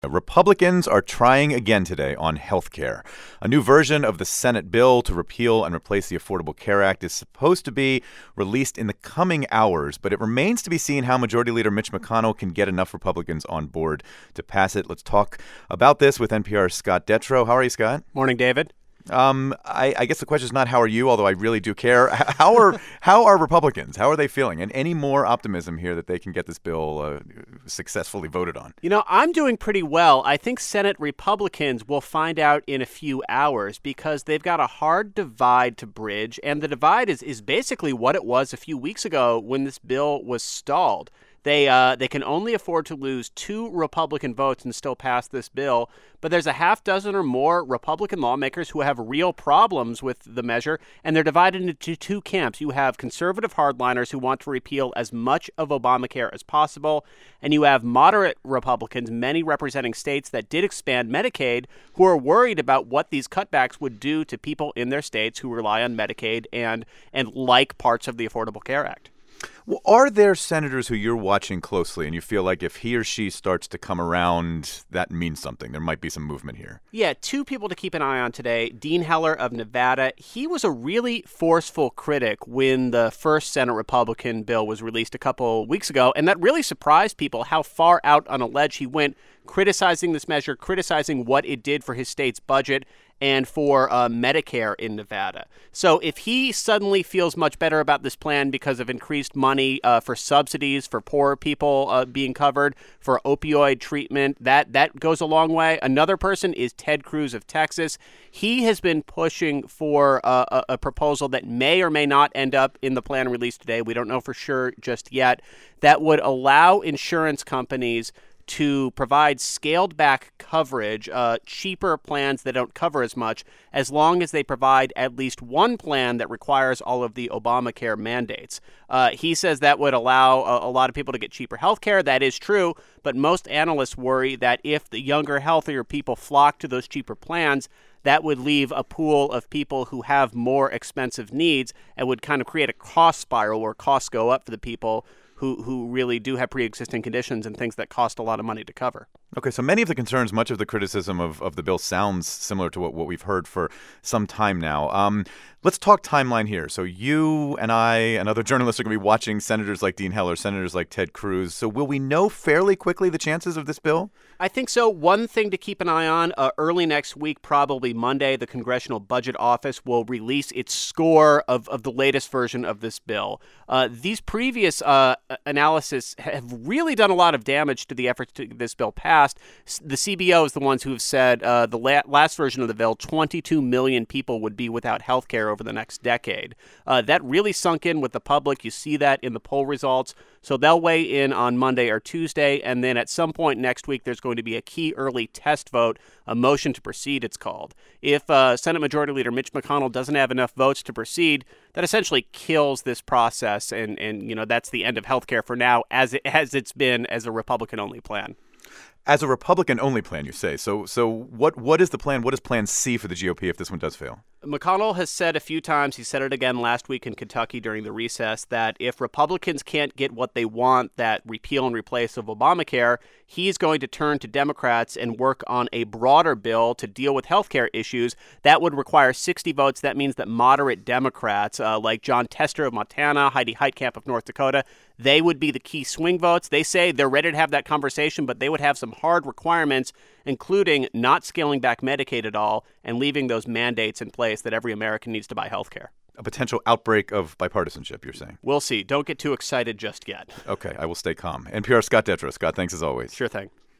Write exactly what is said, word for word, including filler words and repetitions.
Republicans are trying again today on health care. A new version of the Senate bill to repeal and replace the Affordable Care Act is supposed to be released in the coming hours, but it remains to be seen how Majority Leader Mitch McConnell can get enough Republicans on board to pass it. Let's talk about this with N P R's Scott Detrow. How are you, Scott? Morning, David. Um, I, I guess the question is not how are you, although I really do care. How are how are Republicans? How are they feeling? And any more optimism here that they can get this bill uh, successfully voted on? You know, I'm doing pretty well. I think Senate Republicans will find out in a few hours because they've got a hard divide to bridge. And the divide is, is basically what it was a few weeks ago when this bill was stalled. They uh, they can only afford to lose two Republican votes and still pass this bill. But there's a half dozen or more Republican lawmakers who have real problems with the measure, and they're divided into two camps. You have conservative hardliners who want to repeal as much of Obamacare as possible, and you have moderate Republicans, many representing states that did expand Medicaid, who are worried about what these cutbacks would do to people in their states who rely on Medicaid and and like parts of the Affordable Care Act. Well, are there senators who you're watching closely and you feel like if he or she starts to come around, that means something? There might be some movement here. Yeah, two people to keep an eye on today. Dean Heller of Nevada. He was a really forceful critic when the first Senate Republican bill was released a couple weeks ago, and that really surprised people how far out on a ledge he went, criticizing this measure, criticizing what it did for his state's budget and for uh, Medicare in Nevada. So if he suddenly feels much better about this plan because of increased money uh, for subsidies, for poor people uh, being covered, for opioid treatment, that, that goes a long way. Another person is Ted Cruz of Texas. He has been pushing for uh, a, a proposal that may or may not end up in the plan released today. We don't know for sure just yet. That would allow insurance companies to provide scaled-back coverage, uh, cheaper plans that don't cover as much, as long as they provide at least one plan that requires all of the Obamacare mandates. Uh, he says that would allow a, a lot of people to get cheaper health care. That is true, but most analysts worry that if the younger, healthier people flock to those cheaper plans, that would leave a pool of people who have more expensive needs and would kind of create a cost spiral where costs go up for the people who who really do have pre-existing conditions and things that cost a lot of money to cover. Okay, so many of the concerns, much of the criticism of, of the bill sounds similar to what, what we've heard for some time now. Um, let's talk timeline here. So you and I and other journalists are going to be watching senators like Dean Heller, senators like Ted Cruz. So will we know fairly quickly the chances of this bill? I think so. One thing to keep an eye on, uh, early next week, probably Monday, the Congressional Budget Office will release its score of, of the latest version of this bill. Uh, these previous uh, analysis have really done a lot of damage to the efforts to get this bill passed. The C B O is the ones who have said uh, the la- last version of the bill, twenty-two million people would be without health care over the next decade. Uh, that really sunk in with the public. You see that in the poll results. So they'll weigh in on Monday or Tuesday, and then at some point next week, there's going to be a key early test vote, a motion to proceed, it's called. If uh, Senate Majority Leader Mitch McConnell doesn't have enough votes to proceed, that essentially kills this process, and, and you know that's the end of health care for now, as it, as it's been as a Republican-only plan. As a Republican-only plan, you say. So so what what is the plan? What is Plan C for the G O P if this one does fail? McConnell has said a few times, he said it again last week in Kentucky during the recess, that if Republicans can't get what they want, that repeal and replace of Obamacare, he's going to turn to Democrats and work on a broader bill to deal with health care issues. That would require sixty votes. That means that moderate Democrats, uh, like John Tester of Montana, Heidi Heitkamp of North Dakota, they would be the key swing votes. They say they're ready to have that conversation, but they would have some hard requirements, including not scaling back Medicaid at all and leaving those mandates in place that every American needs to buy health care. A potential outbreak of bipartisanship, you're saying? We'll see. Don't get too excited just yet. Okay, I will stay calm. N P R Scott Detrow. Scott, thanks as always. Sure thing.